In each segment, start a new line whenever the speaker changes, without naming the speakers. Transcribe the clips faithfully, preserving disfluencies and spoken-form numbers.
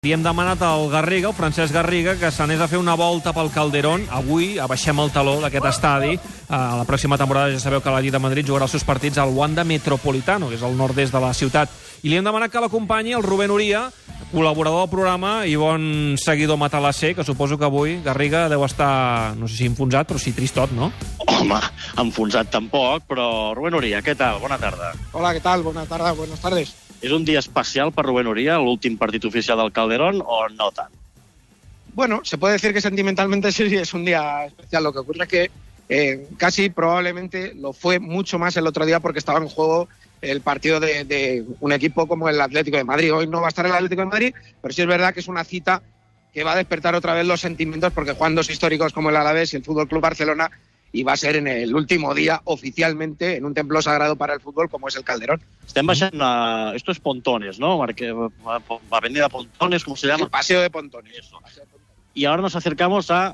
Li hem demanat al Garriga, el Francesc Garriga, que s'anés a fer una volta pel Calderón. Avui abaixem el taló d'aquest estadi. A la pròxima temporada ja sabeu que l'Atlètic de Madrid jugarà els seus partits al Wanda Metropolitano, que és al nord-est de la ciutat. I li hem demanat que l'acompanyi el Rubén Uria, col·laborador del programa i bon seguidor matalasser, que suposo que avui, Garriga, deu estar, no sé si enfonsat, però sí tristot, no?
Home, enfonsat tampoc, però Rubén Uria, què tal? Bona tarda.
Hola, ¿qué tal? Buenas tardes, buenas tardes.
És un dia especial per Rubén Uria, l'últim partit oficial del Calderón, o no tant?
Bueno, se puede decir que sentimentalmente sí es un día especial. Lo que ocurre es que eh, casi probablemente lo fue mucho más el otro día porque estaba en juego el partido de, de un equipo como el Atlético de Madrid. Hoy no va a estar el Atlético de Madrid, pero sí es verdad que es una cita que va a despertar otra vez los sentimientos porque juegan dos históricos como el Alavés y el Fútbol Club Barcelona, i va ser en el último día oficialmente en un templo sagrado para el fútbol como es el Calderón.
Estem baixant a... Esto es Pontones, ¿no? Porque Avenida Pontones, ¿cómo se llama?
El Paseo de Pontones.
Eso. Y ahora nos acercamos a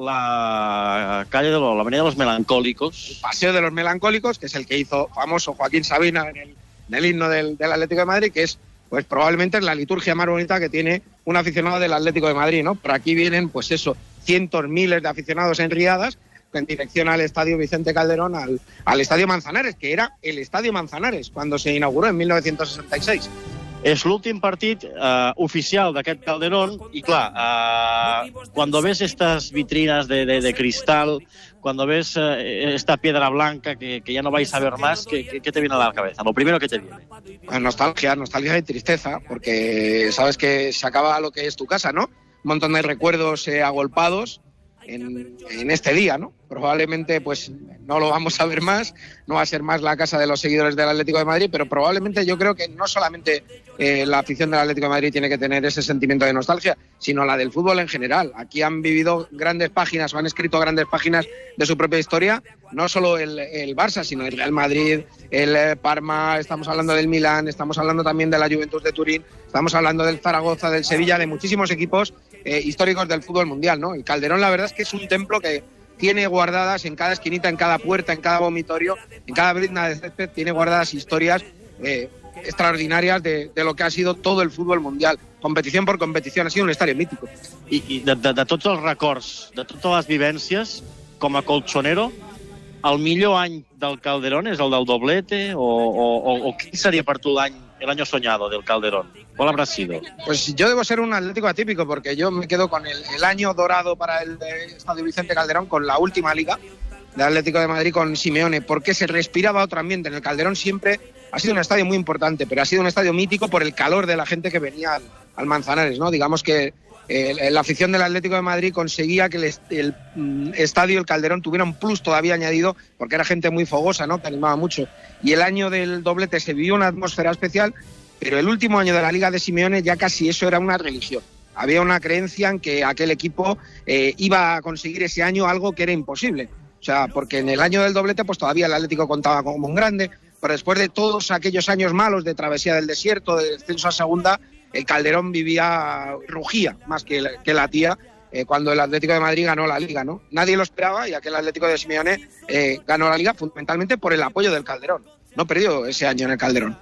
la calle de los, la Avenida de los Melancólicos.
El Paseo de los Melancólicos, que es el que hizo famoso Joaquín Sabina en el, en el himno del, del Atlético de Madrid, que es pues probablemente la liturgia más bonita que tiene un aficionado del Atlético de Madrid, ¿no? Por aquí vienen, pues eso, cientos, miles de aficionados en riadas en dirección al Estadio Vicente Calderón, al, al Estadio Manzanares, que era el Estadio Manzanares cuando se inauguró en mil novecientos sesenta y seis.
És l'últim partit eh, oficial d'aquest Calderón i, clar, eh, cuando ves estas vitrinas de, de, de cristal, cuando ves eh, esta piedra blanca que, que ya no vais a ver más, ¿qué, qué, qué te viene a la cabeza? Lo primero que te viene.
Pues nostalgia, nostalgia y tristeza, porque sabes que se acaba lo que es tu casa, ¿no? Un montón de recuerdos eh, agolpados en, en este día, ¿no? Probablemente pues no lo vamos a ver más, no va a ser más la casa de los seguidores del Atlético de Madrid, pero probablemente yo creo que no solamente eh, la afición del Atlético de Madrid tiene que tener ese sentimiento de nostalgia, sino la del fútbol en general. Aquí han vivido grandes páginas o han escrito grandes páginas de su propia historia, no solo el, el Barça, sino el Real Madrid, el eh, Parma, estamos hablando del Milán, estamos hablando también de la Juventus de Turín, estamos hablando del Zaragoza, del Sevilla, de muchísimos equipos eh, históricos del fútbol mundial, ¿no? El Calderón, la verdad es que es un templo que tiene guardadas en cada esquinita, en cada puerta, en cada vomitorio, en cada brizna de césped, tiene guardadas historias eh, extraordinarias de, de lo que ha sido todo el fútbol mundial. Competición por competición, ha sido un estadio mítico.
I, i de, de, de tots els records, de totes les vivències, com a colchonero, el millor any del Calderón és el del doblete o, o, o, o quin seria per tu l'any, el año soñado del Calderón? ¿Cuál habrá sido?
Pues yo debo ser un atlético atípico porque yo me quedo con el, el año dorado para el Estadio Vicente Calderón, con la última liga del Atlético de Madrid con Simeone, porque se respiraba otro ambiente. En el Calderón siempre ha sido un estadio muy importante, pero ha sido un estadio mítico por el calor de la gente que venía al, al Manzanares, ¿no? Digamos que eh, la afición del Atlético de Madrid conseguía que el, el mm, estadio, el Calderón, tuviera un plus todavía añadido, porque era gente muy fogosa, ¿no? Que animaba mucho. Y el año del doblete se vivió una atmósfera especial, pero el último año de la Liga de Simeone ya casi eso era una religión. Había una creencia en que aquel equipo eh, iba a conseguir ese año algo que era imposible. O sea, porque en el año del doblete pues todavía el Atlético contaba como un grande, pero después de todos aquellos años malos de travesía del desierto, de descenso a segunda, el Calderón vivía, rugía más que, que la tía eh, cuando el Atlético de Madrid ganó la Liga, ¿no? Nadie lo esperaba y aquel Atlético de Simeone eh, ganó la Liga fundamentalmente por el apoyo del Calderón. No perdió ese año en el Calderón.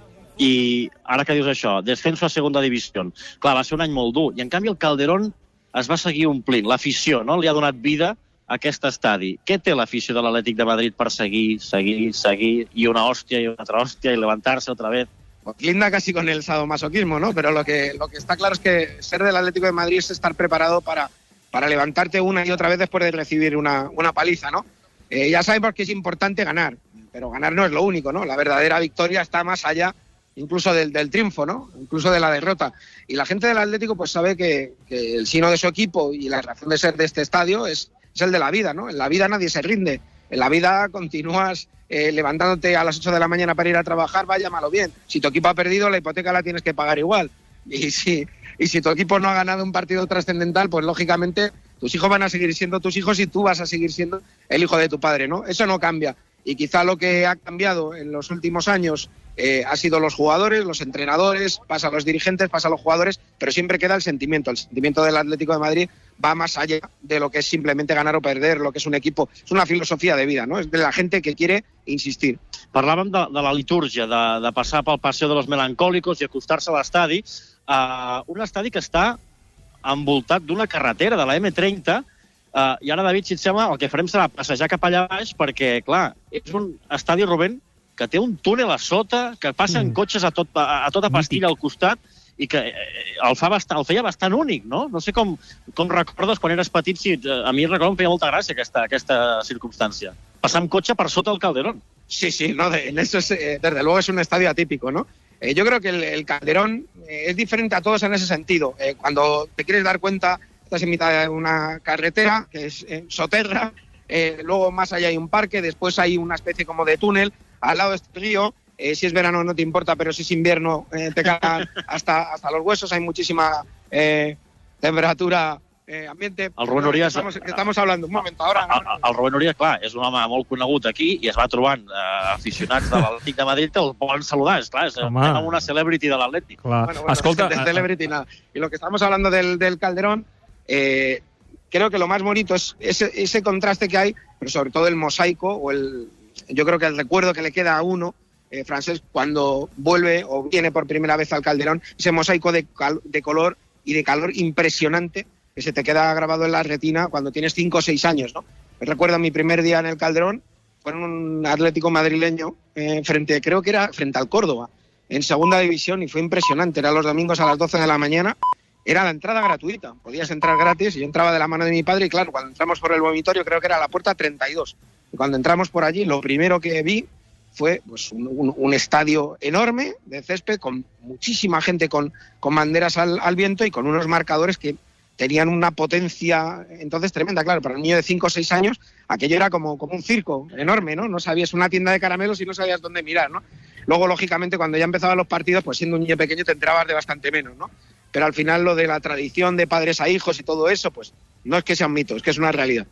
I ara que dius això, descenso a segunda divisió. Clar, va ser un any molt dur. I en canvi el Calderón es va seguir omplint. L'afició, no?, li ha donat vida a aquest estadi. Què té l'afició de l'Atlètic de Madrid per seguir, seguir, seguir, i una hòstia, i una altra hòstia, y levantarse otra vez?
Pues linda casi con el sadomasoquismo, ¿no? Pero lo que, lo que está claro es que ser del Atlético de Madrid es estar preparado para, para levantarte una y otra vez después de recibir una, una paliza, ¿no? Eh, ya sabemos que es importante ganar, pero ganar no es lo único, ¿no? La verdadera victoria está más allá incluso del, del triunfo, ¿no? Incluso de la derrota. Y la gente del Atlético pues sabe que, que el sino de su equipo y la razón de ser de este estadio es, es el de la vida, ¿no? En la vida nadie se rinde. En la vida continúas eh, levantándote a las ocho de la mañana para ir a trabajar, vaya malo bien. Si tu equipo ha perdido, la hipoteca la tienes que pagar igual. Y si, y si tu equipo no ha ganado un partido trascendental, pues lógicamente tus hijos van a seguir siendo tus hijos y tú vas a seguir siendo el hijo de tu padre, ¿no? Eso no cambia. Y quizá lo que ha cambiado en los últimos años eh, ha sido los jugadores, los entrenadores, pasa a los dirigentes, pasa a los jugadores, pero siempre queda el sentimiento. El sentimiento del Atlético de Madrid va más allá de lo que es simplemente ganar o perder, lo que es un equipo. Es una filosofía de vida, ¿no? Es de la gente que quiere insistir.
Parlàvem de, de la litúrgia, de, de passar pel Paseo de los Melancólicos i acostar-se a l'estadi. Uh, un estadi que està envoltat d'una carretera de la eme trenta, uh, i ara, David, si et sembla, el que farem serà passejar cap allà baix, perquè, clar, és un estadi, Rubén, que té un túnel a sota, que passen mm. cotxes a, tot, a, a tota pastilla al costat, i que el, fa bastant, el feia bastant únic, no? No sé com, com recordes quan eres petit, si, a mi recordo em feia molta gràcia aquesta, aquesta circunstància. Passar amb cotxe per sota el Calderón.
Sí, sí, no, de, en eso es, eh, desde luego es un estadio atípico, ¿no? Eh, yo creo que el, el Calderón eh, es diferente a todos en ese sentido. Eh, cuando te quieres dar cuenta, estás en mitad de una carretera, que es eh, soterra, eh, luego más allá hay un parque, después hay una especie como de túnel, al lado de este río. Eh, si es verano no te importa, pero si es invierno eh, te cagan hasta, hasta los huesos, hay muchísima eh, temperatura eh, ambiente.
El Rubén Orias...
Estamos, estamos hablando, un moment, ahora...
El, el, el Rubén Orias, clar, és un home molt conegut aquí i es va trobant eh, aficionats de l'Atlètic de Madrid que el poden saludar, és clar, és una celebrity de l'Atlètic.
Bueno, bueno, Escolta... De celebrity, nada. Y lo que estamos hablando del, del Calderón, eh, creo que lo más bonito es ese, ese contraste que hay, pero sobre todo el mosaico, o el, yo creo que el recuerdo que le queda a uno, Eh, Francesc, cuando vuelve o viene por primera vez al Calderón, ese mosaico de, cal de color y de calor impresionante que se te queda grabado en la retina cuando tienes cinco o seis años, ¿no? Me recuerdo mi primer día en el Calderón, fue en un Atlético madrileño, eh, frente, creo que era frente al Córdoba, en segunda división, y fue impresionante. Era los domingos a las doce de la mañana, era la entrada gratuita, podías entrar gratis, y yo entraba de la mano de mi padre, y claro, cuando entramos por el vomitorio, creo que era la puerta treinta y dos, y cuando entramos por allí, lo primero que vi fue pues, un, un, un estadio enorme de césped con muchísima gente con, con banderas al, al viento y con unos marcadores que tenían una potencia entonces tremenda. Claro, para un niño de cinco o seis años aquello era como, como un circo enorme, ¿no? No sabías una tienda de caramelos y no sabías dónde mirar, ¿no? Luego, lógicamente, cuando ya empezaban los partidos, pues siendo un niño pequeño te enterabas de bastante menos, ¿no? Pero al final lo de la tradición de padres a hijos y todo eso, pues no es que sea un mito, es que es una realidad.